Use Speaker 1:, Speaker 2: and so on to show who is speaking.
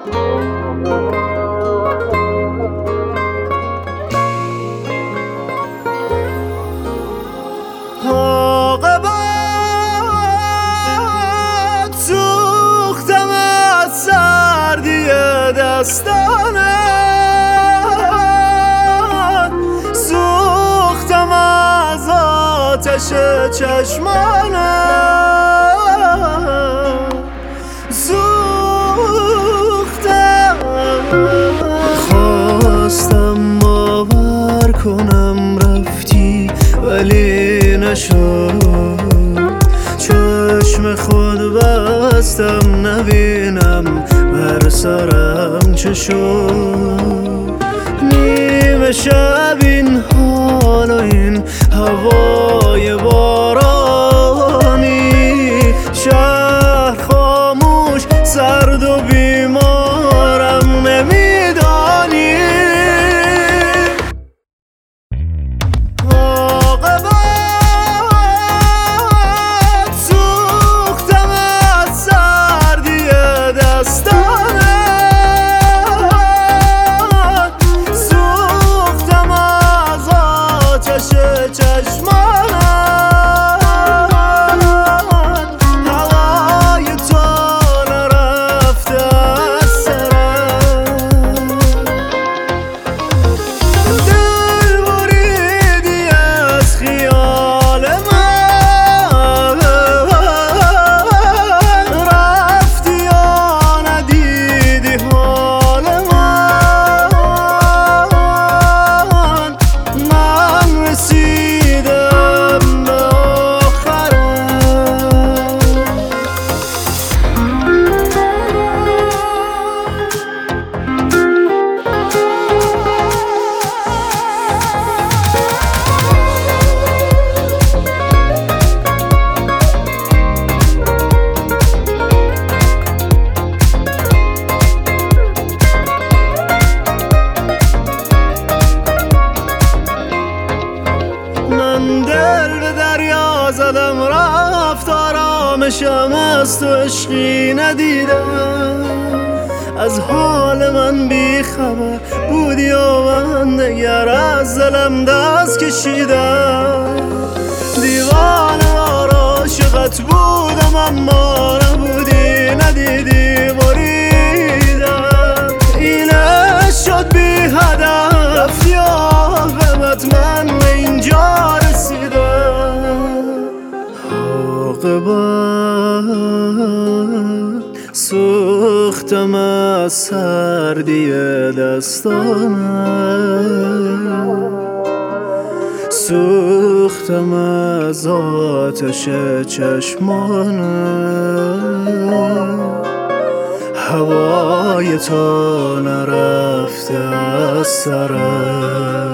Speaker 1: عاقبت سوختم از سردی دستانت، سوختم از آتش چشمانت، سوختم. خواستم باور کنم رفتی ولی نشد، چشم خود بستم نبینم بر سرم چه شد. نیمه شب این حال و این هوای بارانی، شهر خاموش سرد و بیمارم نمیدانی. دل به دریا زدم رفت آرامشم از تو عشقی ندیدم. از حال من بی خبر بودی و من دگر از دلم دست کشیدم. دیوانه وار عاشقت بودم اما نبودی ندیدی بریدم. اینه شد بی هدف رفتی عاقبت من به اینجا عاقبت سوختم از سردی دستانت، سوختم از آتش چشمانت. هوای تو نرفته از سرم.